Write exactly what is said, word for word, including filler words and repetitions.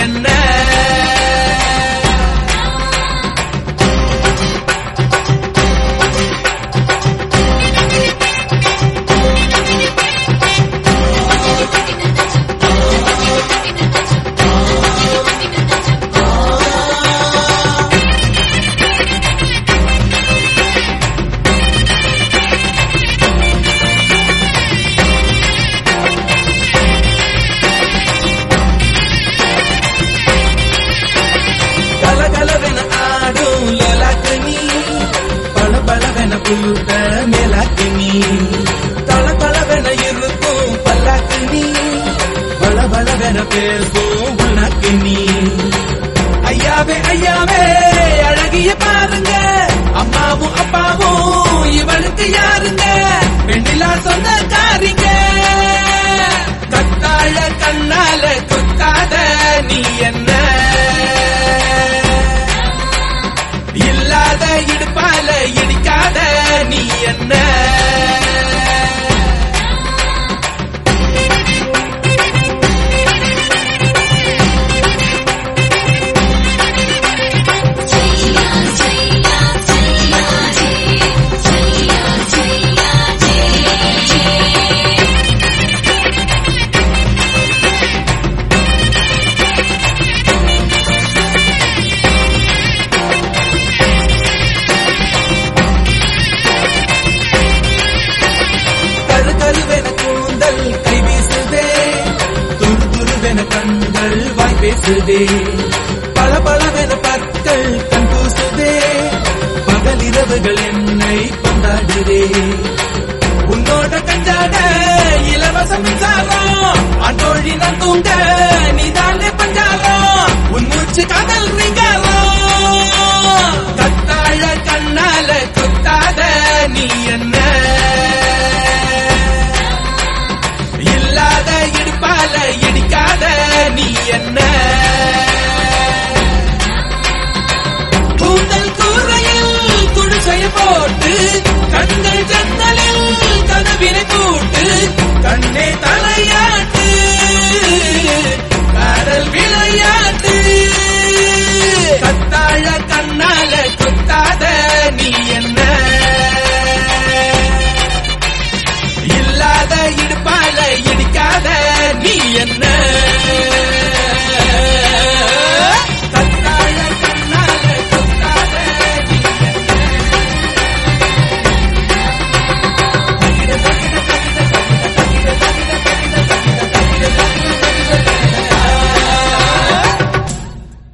என்ன பூத்த மேலாக்கு நீ தள தளவென இருக்கும் பல்லாக்கு நீ பல பலவென பேசும் உனக்கு நீ ஐயாவே ஐயாவே அழகிய பாருங்க அம்மாவும் அப்பாவும் இவனுக்கு யாருங்க பெண்ணிலா சொந்தக்காரிங்க கத்தாழ கண்ணால குத்தாத நீ என்ன இல்லாத இடுப்பால இடிக்காத நீ என்ன கண்கள் வாய் பேசுதே பல பலவென பற்கள் கண் பூசுதே பகல் இரவுகள் என்னை கொண்டாடுதே உன்னோட கஞ்சாட இலவச மின்சாரம் அன்றோழி நான் தூங்க நீதானே பஞ்சாரம் உன் மூச்சு காதல் நீங்க